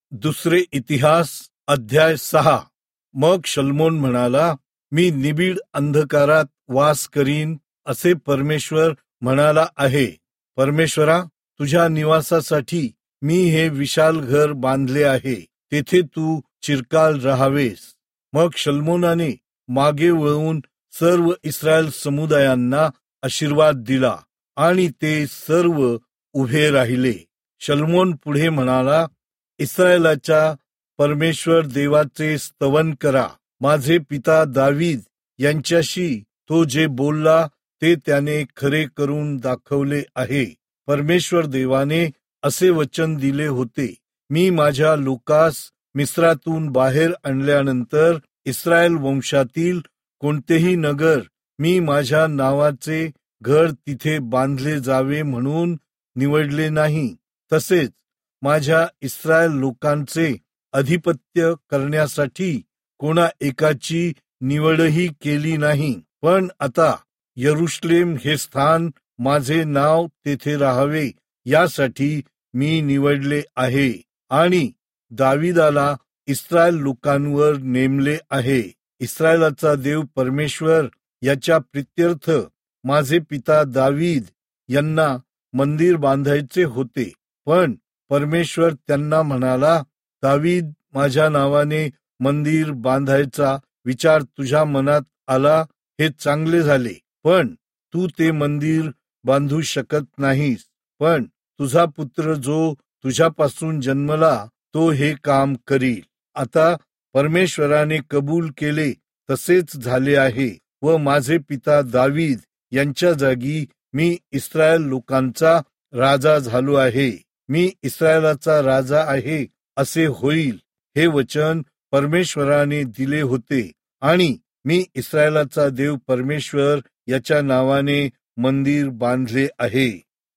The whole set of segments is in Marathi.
दुसरे इतिहास अध्याय 6. मग शल्मोन म्हणाला, मी निबिड अंधकारात वास करीन असे परमेश्वर म्हणाला आहे. परमेश्वरा, तुझ्या निवासासाठी मी हे विशाल घर बांधले आहे, तेथे तू चिरकाल राहावेस. मग शल्मोनाने मागे वळून सर्व इस्रायल समुदायांना आशीर्वाद दिला आणि ते सर्व उभे राहिले. शल्मोन पुढे म्हणाला, इस्रायलाच्या परमेश्वर देवाचे स्तवन करा. माझे पिता दावीद यांच्याशी तो जे बोलला ते त्याने खरे करून दाखवले आहे. परमेश्वर देवाने असे वचन दिले होते, मी माझ्या लोकास मिस्रातून बाहेर आणल्यानंतर इस्रायल वंशातील कोणतेही नगर मी माझ्या नावाचे घर तिथे बांधले जावे म्हणून निवडले नाही. तसेच माझ्या इस्रायल लोकांचे अधिपत्य करण्यासाठी कोणा एकाची निवडही केली नाही. पण आता यरुशलेम हे स्थान माझे नाव तेथे राहावे यासाठी मी निवडले आहे आणि दाविदाला इस्रायल लोकांवर नेमले आहे. इस्रायलाचा देव परमेश्वर याच्या प्रित्यर्थ माझे पिता दावीद यांना मंदिर बांधायचे होते. पण परमेश्वर त्यांना म्हणाला, दावीद माझ्या नावाने मंदिर बांधायचा विचार तुझ्या मनात आला, हे चांगले झाले. पण तू ते मंदिर बांधू शकत नाहीस. पण तुझा पुत्र जो तुझ्यापासून जन्मला तो हे काम करील. आता परमेश्वराने कबूल केले तसेच झाले आहे व माझे पिता दावीद यांच्या जागी मी इस्रायल लोकांचा राजा झालो आहे. मी इस्रायलाचा राजा आहे असे होईल. हे वचन परमेश्वराने दिले होते आणि मी इस्रायलाचा देव परमेश्वर याच्या नावाने मंदिर बांधले आहे.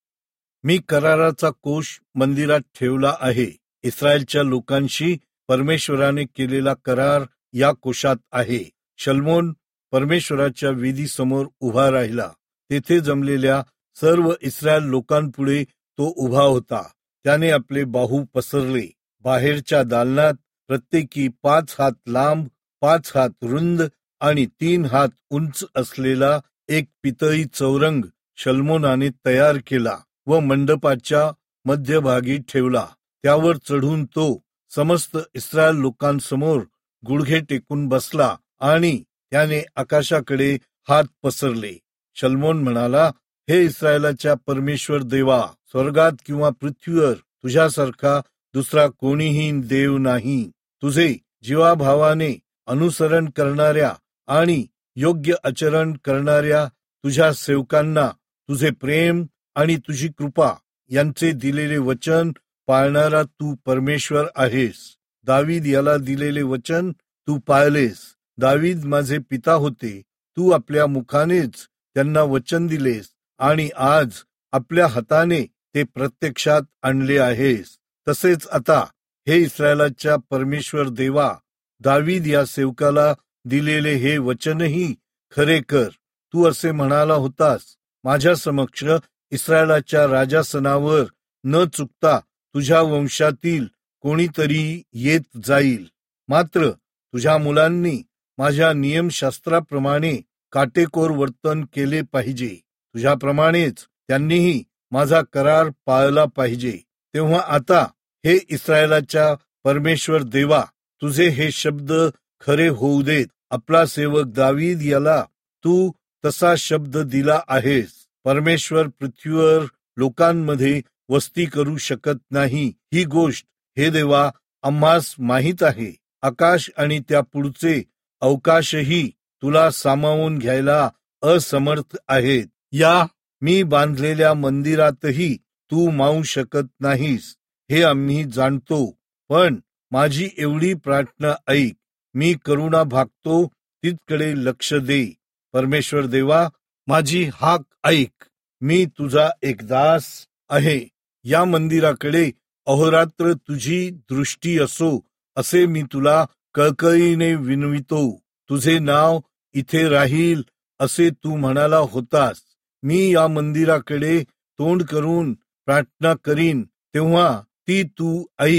मी कराराचा कोश मंदिरात ठेवला आहे. इस्रायलच्या लोकांशी परमेश्वराने केलेला करार या कोशात आहे. शल्मोन परमेश्वराच्या वेदीसमोर उभा राहिला. तेथे जमलेल्या सर्व इस्रायल लोकांपुढे तो उभा होता. त्याने आपले बाहू पसरले. बाहेरच्या दालनात प्रत्येकी 5 हात लांब, 5 हात रुंद आणि 3 हात उंच असलेला एक पितळी चौरंग शल्मोनाने तयार केला व मंडपाच्या मध्यभागी ठेवला. त्यावर चढून तो समस्त इस्रायल लोकांसमोर गुडघे टेकून बसला आणि त्याने आकाशाकडे हात पसरले. शल्मोन म्हणाला, हे इस्रायलाच्या परमेश्वर देवा, स्वर्गात किंवा पृथ्वीवर तुझ्यासारखा दुसरा कोणीही देव नाही. तुझे जीवाभावाने अनुसरण करणाऱ्या आणि योग्य आचरण करणाऱ्या तुझ्या सेवकांना तुझे प्रेम आणि तुझी कृपा यांचे दिलेले वचन पाळणारा तू परमेश्वर आहेस. दावीद याला दिलेले वचन तू पाळलेस. दावीद माझे पिता होते. तू आपल्या मुखानेच त्यांना वचन दिलेस आणि आज आपल्या हाताने ते प्रत्यक्षात आणले आहेस. तसेच आता हे इस्रायलाच्या परमेश्वर देवा, दावीद या सेवकाला दिलेले हे वचनही खरे कर. तू असे म्हणाला होतास, माझ्या समक्ष इस्रायलाच्या राजासनावर न चुकता तुझ्या वंशातील कोणीतरी येत जाईल. मात्र तुझ्या मुलांनी माझ्या नियमशास्त्राप्रमाणे काटेकोर वर्तन केले पाहिजे. तुझ्याप्रमाणेच त्यांनीही माझा करार पाळला पाहिजे. तेव्हा आता हे इस्रायलाच्या परमेश्वर देवा, तुझे हे शब्द खरे होऊ देत. आपला सेवक दावीद याला तू तसा शब्द दिला आहेस. परमेश्वर पृथ्वीवर लोकांमध्ये वस्ती करू शकत नाही, ही गोष्ट हे देवा आम्हास माहीत आहे. आकाश आणि त्या पुढचे अवकाशही तुला सामावून घ्यायला असमर्थ आहेत. या मी बांधलेल्या मंदिरातही तू मावू शकत नाहीस, हे आम्ही जाणतो. पण माझी एवढी प्रार्थना ऐक. मी करुणा भागतो तिकडे लक्ष दे. परमेश्वर देवा, माझी हाक ऐक. मी तुझा एक दास आहे. या मंदिराकडे अहोरात्र तुझी दृष्टी असो असे मी तुला कळकळीने विनवितो. तुझे नाव इथे राहील असे तू म्हणाला होतास. मी या मंदिराकडे तोंड करून प्रार्थना करीन तेव्हा ती तू ऐक.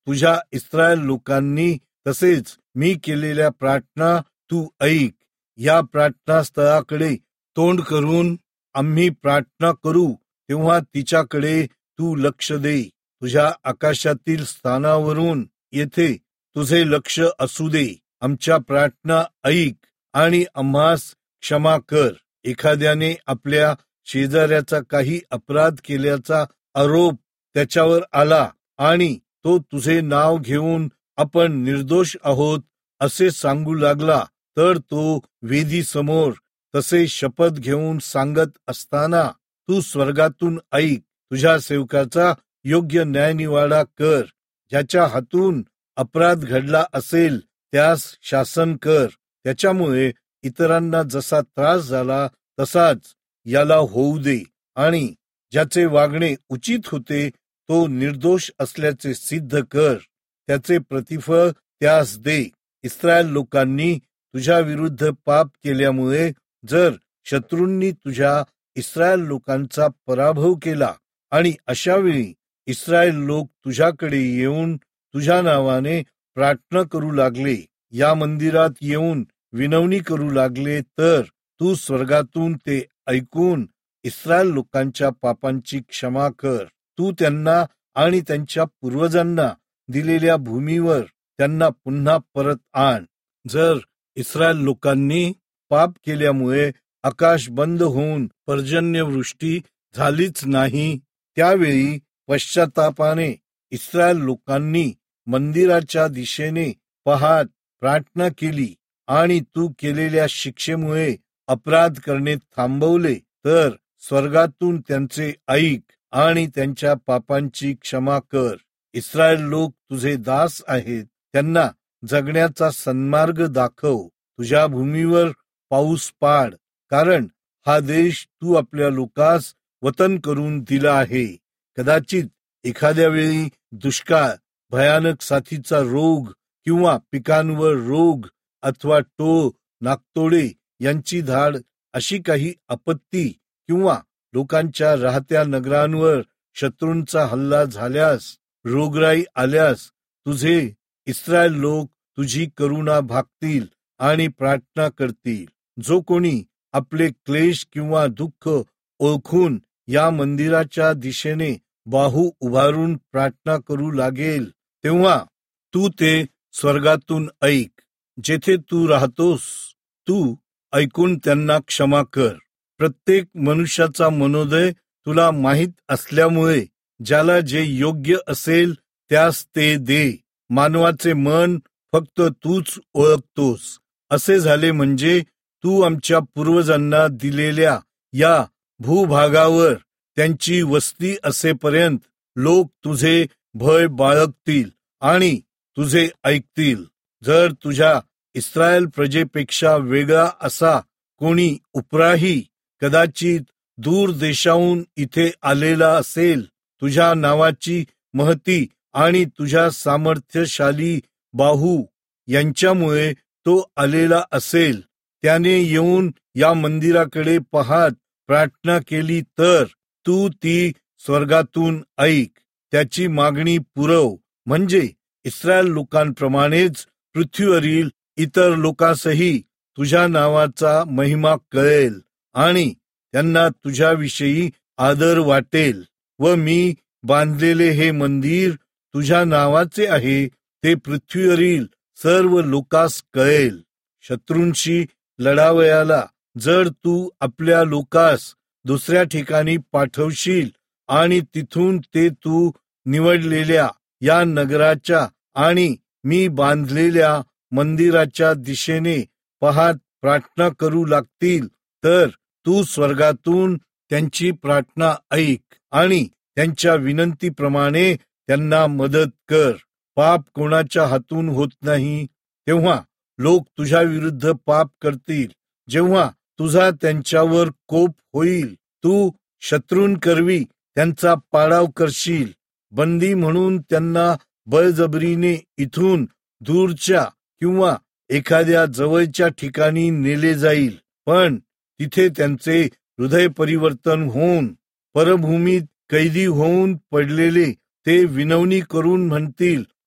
तुझ्या इस्रायल लोकांनी तसेच मी केलेल्या प्रार्थना तू ऐक. या प्रार्थना स्थळाकडे तोंड करून आम्ही प्रार्थना करू तेव्हा तिच्याकडे तू लक्ष दे. तुझ्या आकाशातील स्थानावरून येथे तुझे लक्ष असू दे. आमच्या प्रार्थना ऐक आणि आम्हास क्षमा कर. एखाद्याने आपल्या शेजाऱ्याचा काही अपराध केल्याचा आरोप त्याच्यावर आला आणि तो तुझे नाव घेऊन आपण निर्दोष आहोत असे सांगू लागला, तर तो वेदीसमोर तसे शपथ घेऊन सांगत असताना तू स्वर्गातून ऐक. तुझ्या सेवकाचा योग्य न्यायनिवाडा कर. ज्याच्या हातून अपराध घडला असेल त्यास शासन कर. त्याच्यामुळे इतरांना जसा त्रास झाला तसाच याला होऊ दे. आणि ज्याचे वागणे उचित होते तो निर्दोष असल्याचे सिद्ध कर. त्याचे प्रतिफळ त्यास दे. इस्रायल लोकांनी तुझ्या विरुद्ध पाप केल्यामुळे जर शत्रूंनी तुझ्या इस्रायल लोकांचा पराभव केला आणि अशा वेळी इस्रायल लोक तुझ्याकडे येऊन तुझ्या नावाने प्रार्थना करू लागले, या मंदिरात येऊन विनवणी करू लागले, तर तू स्वर्गातून ते ऐकून इस्रायल लोकांच्या पापांची क्षमा कर. तू त्यांना आणि त्यांच्या पूर्वजांना दिलेल्या भूमीवर त्यांना पुन्हा परत आण. जर इस्रायल लोकांनी पाप केल्यामुळे आकाश बंद होऊन पर्जन्यवृष्टी झालीच नाही, त्यावेळी पश्चातापाने इस्रायल लोकांनी मंदिराच्या दिशेने पाहत प्रार्थना केली आणि तू केलेल्या शिक्षेमुळे अपराध करणे थांबवले, तर स्वर्गातून त्यांचे ऐक आणि त्यांच्या पापांची क्षमा कर. इस्रायल लोक तुझे दास आहेत, त्यांना जगण्याचा सन्मार्ग दाखव. तुझ्या भूमीवर पाऊस पाड, कारण हा देश तू आपल्या लोकास वतन करून दिला आहे. कदाचित एखाद्या वेळी दुष्काळ, भयानक साथीचा रोग किंवा पिकांवर रोग अथवा टोळ, नागतोडे यांची धाड अशी काही आपत्ती किंवा लोकांच्या राहत्या नगरांवर शत्रूंचा हल्ला झाल्यास, रोगराई आल्यास तुझे इस्रायल लोक तुझी करुणा भागतील आणि प्रार्थना करतील. जो कोणी आपले क्लेश किंवा दुःख ओळखून या मंदिराच्या दिशेने बाहू उभारून प्रार्थना करू लागेल, तेव्हा तू ते स्वर्गातून ऐक. जेथे तू राहतोस तू ऐकून त्यांना क्षमा कर. प्रत्येक मनुष्याचा मनोदय तुला माहीत असल्यामुळे ज्याला जे योग्य असेल त्यास ते दे. मानवाचे मन फक्त तूच ओळखतोस. असे झाले म्हणजे तू आमच्या पूर्वजांना दिलेल्या या भूभागावर त्यांची वस्ती असेपर्यंत लोक तुझे भय बाळगतील आणि तुझे ऐकतील. जर तुझ्या इस्रायल प्रजेपेक्षा वेगळा असा कोणी उपराही कदाचित दूर देशाहून इथे आलेला असेल, तुझ्या नावाची महती आणि तुझ्या सामर्थ्यशाली बाहू यांच्यामुळे तो आलेला असेल, त्याने येऊन या मंदिराकडे पाहत प्रार्थना केली, तर तू ती स्वर्गातून ऐक. त्याची मागणी पुरव. म्हणजे इस्रायल लोकांप्रमाणेच पृथ्वीवरील इतर लोकांसही तुझ्या नावाचा महिमा कळेल आणि त्यांना तुझ्याविषयी आदर वाटेल. व मी बांधलेले हे मंदिर तुझ्या नावाचे आहे ते पृथ्वीवरील सर्व लोकांस कळेल. शत्रूंशी लढावयाला जर तू आपल्या लोकांस दुसऱ्या ठिकाणी पाठवशील आणि तिथून ते तू निवडलेल्या या नगराच्या आणि मी बांधलेल्या मंदिराच्या दिशेने पाहत प्रार्थना करू लागतील, तर तू स्वर्गातून त्यांची प्रार्थना ऐक आणि त्यांच्या विनंतीप्रमाणे त्यांना मदत कर. पाप कोणाच्या हातून होत नाही. तेव्हा लोक तुझ्या विरुद्ध पाप करतील. जेव्हा तुझा त्यांच्यावर कोप होईल, तू शत्रूंकरवी त्यांचा पाडाव करशील. बंदी म्हणून त्यांना बळजबरीने इथून दूरच्या किंवा एखाद्या जवळच्या ठिकाणी नेले जाईल, पण तिथे त्यांचे हृदय परिवर्तन होऊन परभूमीत कैदी होऊन पडलेले ते विनवणी करून म्हणतील,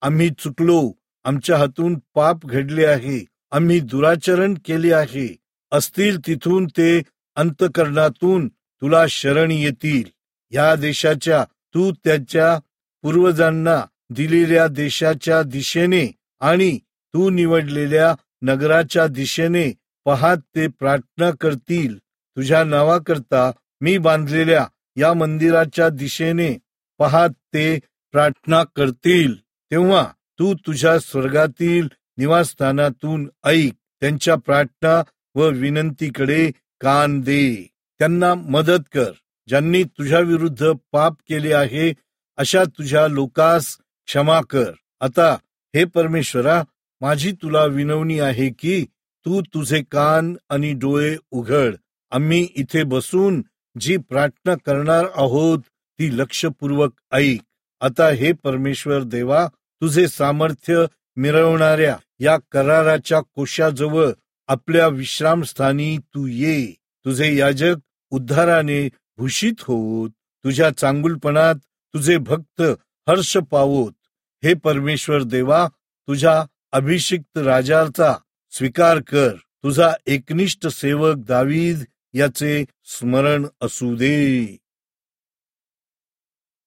आम्ही चुकलो, आमच्या हातून पाप घडले आहे, आम्ही दुराचरण केले आहे. असतील तिथून ते अंतःकरणातून तुला शरण येतील. या देशाच्या, तू त्याच्या पूर्वजांना दिलेल्या देशाच्या दिशेने आणि तू निवडलेल्या नगराच्या दिशेने पाहत ते प्रार्थना करतील. तुझ्या नावाकरता मी बांधलेल्या या मंदिराच्या दिशेने पाहत ते प्रार्थना करतील. तेव्हा तू तुझ्या स्वर्गातील निवासस्थानातून ऐक, त्यांच्या प्रार्थना व विनंतीकडे कान दे. त्यांना मदत कर, ज्यांनी तुझ्या विरुद्ध पाप केले आहे, अशा तुझ्या लोकास क्षमा कर. आता हे परमेश्वरा, माझी तुला विनवणी आहे की तू तुझे कान आणि डोळे उघड. आम्ही इथे बसून जी प्रार्थना करणार आहोत ती लक्षपूर्वक ऐक. आता हे परमेश्वर देवा, तुझे सामर्थ्य मिरवणाऱ्या या कराराच्या कोशाजवळ आपल्या विश्रामस्थानी तू ये. तुझे याजक उद्धाराने भूषित होत, तुझ्या चांगुलपणात तुझे भक्त हर्ष पावोत. हे परमेश्वर देवा, तुझ्या अभिषिक्त राजाचा स्वीकार कर. तुझा एकनिष्ठ सेवक दावीद याचे स्मरण असू दे.